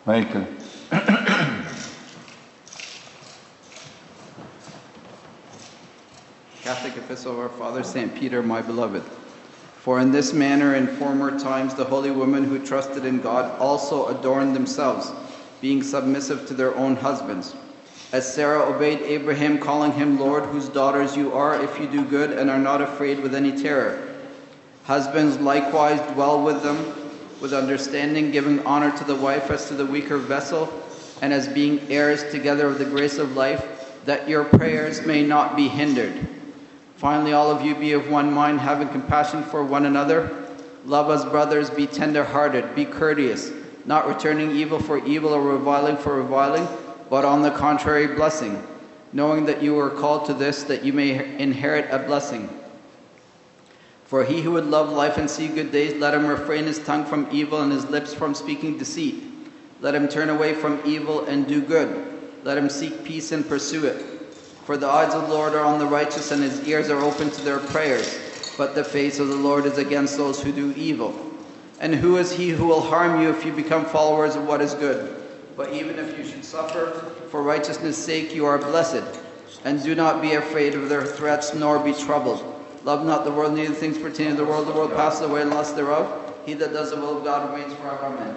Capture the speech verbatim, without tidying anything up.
Michael. Catholic Epistle of our Father, Saint Peter, my beloved. For in this manner in former times the holy women who trusted in God also adorned themselves, being submissive to their own husbands. As Sarah obeyed Abraham, calling him Lord, whose daughters you are, if you do good and are not afraid with any terror. Husbands likewise dwell with them, with understanding, giving honor to the wife as to the weaker vessel, and as being heirs together of the grace of life, that your prayers may not be hindered. Finally, all of you be of one mind, having compassion for one another. Love as brothers, be tender-hearted, be courteous, not returning evil for evil or reviling for reviling, but on the contrary, blessing, knowing that you are called to this, that you may inherit a blessing. For he who would love life and see good days, let him refrain his tongue from evil and his lips from speaking deceit. Let him turn away from evil and do good. Let him seek peace and pursue it. For the eyes of the Lord are on the righteous, and his ears are open to their prayers. But the face of the Lord is against those who do evil. And who is he who will harm you if you become followers of what is good? But even if you should suffer for righteousness' sake, you are blessed. And do not be afraid of their threats, nor be troubled. Love not the world, neither things pertaining to the world. The world passes away, and lust thereof. He that does the will of God remains forever. Amen.